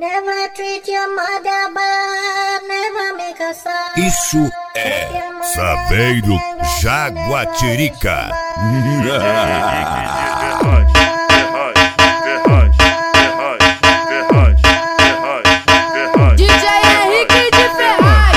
Never treat your mother bad, never make her sad. Isso é Saveiro Jaguatirica. DJ Henrique de Ferraz.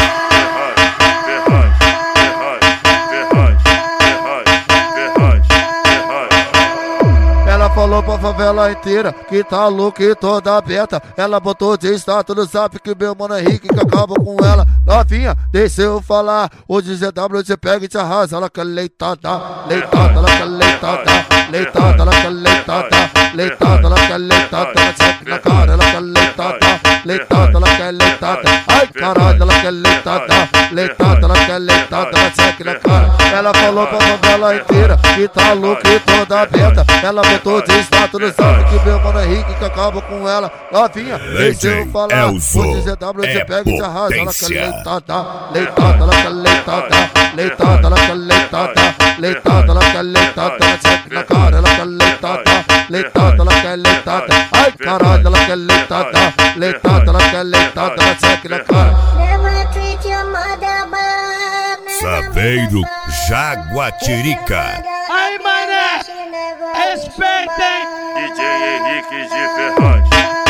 Ela falou pra favela inteira que tá louca e toda aberta. Ela botou de status no zap que meu mano Henrique que acaba com ela. Novinha, deixa eu falar. Hoje ZW você pega e te arrasa. Ela quer leitada, leitada, ela quer leitada, leitada, ela quer leitada, leitada, ela quer leitada. Ela segue na cara, ela quer leitada, leitada, ela quer leitada. Ai caralho, ela quer leitada, leitada, ela quer leitada. Ela segue na cara. Ela falou pra favela inteira que tá louca e toda aberta. Ela botou de status no zap que meu mano Henrique que acaba com ela. Novinha, deixa eu falar. Hoje ZW você pega e te arrasa. Ela quer leitada, leitada, ela quer leitada, leitada, ela quer leitada, leitada, ela quer leitada. Ela segue na cara, ela quer leitada, leitada, ela quer leitada. Ai caralho, ela quer leitada, leitada, ela quer leitada. Ela segue na cara. Never treat your mother bad, never Saveiro Jaguatirica. Aí, mané, respeitem! DJ Henrique de Ferraz.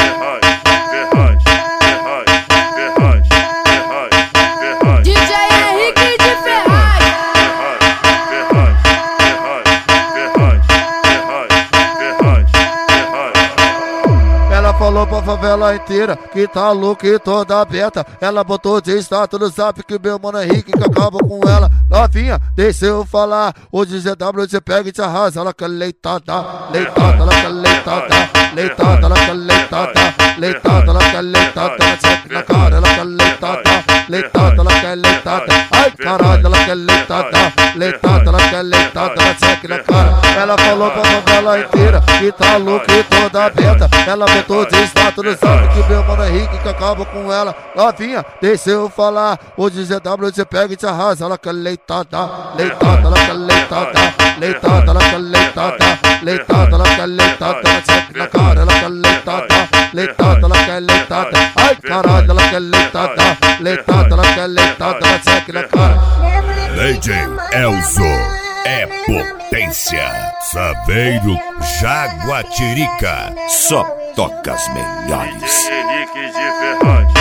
DJ Henrique de Ferraz. Ela falou pra favela inteira que tá louca e toda aberta. Ela botou de status no zap que meu mano Henrique que acaba com ela. Novinha, deixa eu falar. Hoje ZW você pega e te arrasa. Ela quer leitada, leitada, ela quer leitada, leitada, ela quer leitada, leitada, ela quer leitada. Ela segue na cara, ela quer leitada, leitada, ela quer leitada. Ai caralho, ela quer leitada, leitada, ela quer leitada. Ela segue na cara. Ela falou pra favela inteira que tá louca e toda aberta. Ela botou de status no zap que meu mano Henrique que acaba com ela. Novinha, deixa eu falar. Hoje ZW você pega e te arrasa. Ela quer leitada, leitada, ela quer leitada, leitada, ela quer leitada, leitada, ela quer leitada. Ela segue na cara, ela quer leitada, leitada, ela quer leitada. Ai caralho, ela quer leitada, leitada, ela quer leitada. Ela segue na cara. Legend Elzo é potência. Saveiro Jaguatirica. Só toca as melhores. DJ Henrique de Ferraz.